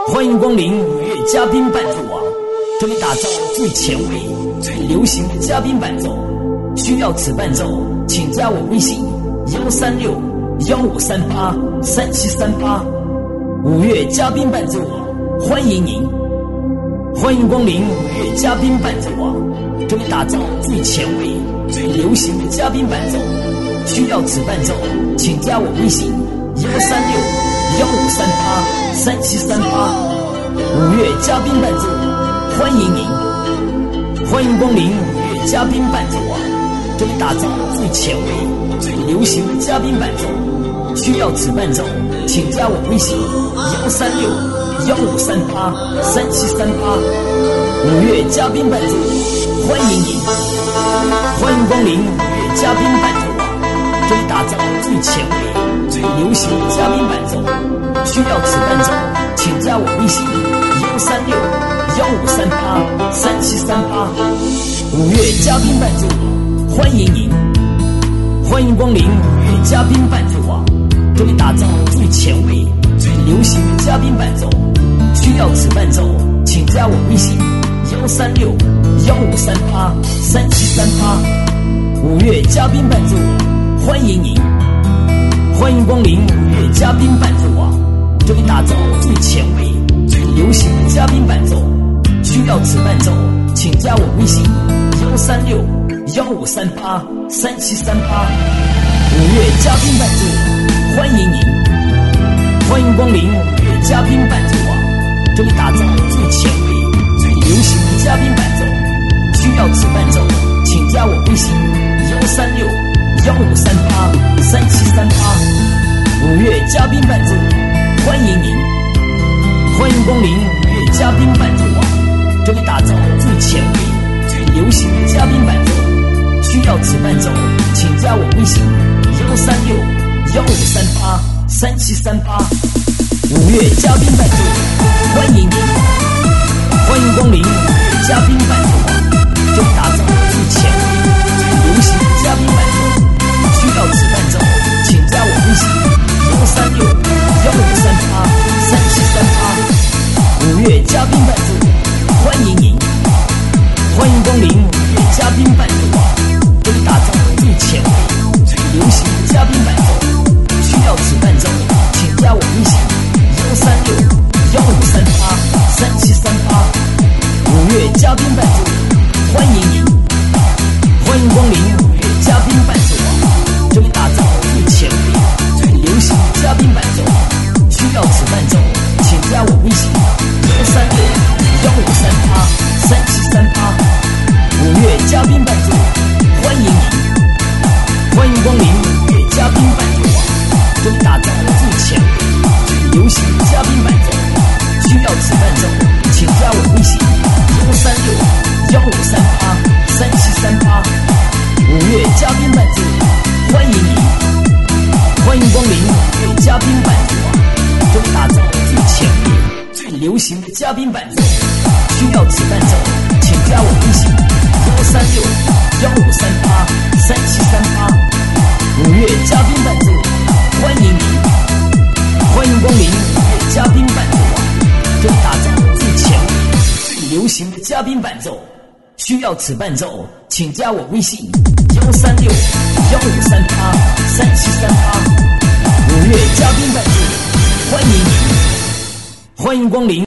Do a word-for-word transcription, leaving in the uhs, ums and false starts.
欢迎光临五月嘉宾伴奏网，这里打造最前卫、最流行的嘉宾伴奏。需要此伴奏，请加我微信幺三六幺五三八三七三八。五月嘉宾伴奏网，欢迎您！欢迎光临五月嘉宾伴奏网，这里打造最前卫、最流行的嘉宾伴奏。需要此伴奏，请加我微信幺三六幺五三八三七三八。五月嘉宾伴奏网，欢迎您！欢迎光临五月嘉宾伴奏网，这里打造最前卫、最流行的嘉宾伴奏。需要此伴奏，请加我微信幺三六幺五三八三七三八。五月嘉宾伴奏网，欢迎您！欢迎光临五月嘉宾伴奏网，这里打造最前卫、最流行的嘉宾伴奏。需要此伴奏，请加我微信幺三六幺五三八三七三八。五月嘉宾伴奏网，欢迎您！欢迎光临五月嘉宾伴奏网，这里打造最前卫、最流行的嘉宾伴奏。需要此伴奏，请加我微信幺三六幺五三八三七三八。五月嘉宾伴奏网，欢迎您！欢迎光临五月嘉宾伴奏网，这里打造最前卫、最流行的嘉宾伴奏。需要此伴奏，请加我微信幺三六幺五三八三七三八。五月嘉宾伴奏网，欢迎您！欢迎光临五月嘉宾伴奏网，这里打造最前卫、最流行的嘉宾伴奏。需要此伴奏，请加我微信幺三六幺五三八三七三八。五月嘉宾伴奏网，欢迎您！欢迎光临五月嘉宾伴奏网，这里打造最前卫、最流行的嘉宾伴奏。需要此伴奏，请加我微信幺三六幺五三八三七三八。五月嘉宾伴奏网，欢迎您！欢迎光临五月嘉宾伴奏网，这里打造最前卫、最流行的嘉宾伴奏。需要此伴奏，请加我微信幺三六幺五三八三七三八。五月嘉宾伴奏网，欢迎您！欢迎光临五月嘉宾伴奏网，这里打造最前卫、最流行的嘉宾伴奏。需要此伴奏，请加我微信幺三六幺五三八三七三八。五月嘉宾伴奏网，欢迎您！欢迎光临五月嘉宾伴奏网，这里打造最前卫、最流行的嘉宾伴奏。需要此伴奏，请加我微信幺三六幺五三八三七三八。五月嘉宾伴奏网，欢迎您！欢迎光临五月嘉宾伴奏网，这里打造最前卫、最流行的嘉宾伴奏。需要此伴奏，请加我微信幺三六幺五三八三七三八。五月嘉宾伴奏网，欢迎您！欢迎光临五月嘉宾伴奏网，这里打造最前卫、最流行的嘉宾伴奏。需要此伴奏，请加我微信幺三六幺五三八三七三八。五月嘉宾伴奏网，欢迎您！欢迎光临五月嘉宾伴奏网，这里打造最前卫、最流行的嘉宾伴奏。需要此伴奏，请加我微信幺三六幺五三八三七三八。五月嘉宾伴奏网，欢迎您！欢迎光临。